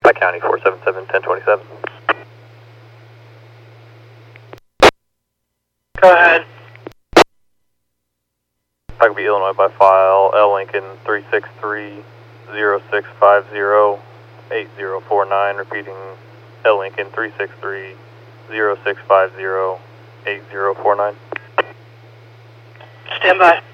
County 477-1027. Go ahead. Pike Illinois by file, L Lincoln 363-0650-8049, repeating L Lincoln 363-0650-8049. Stand by.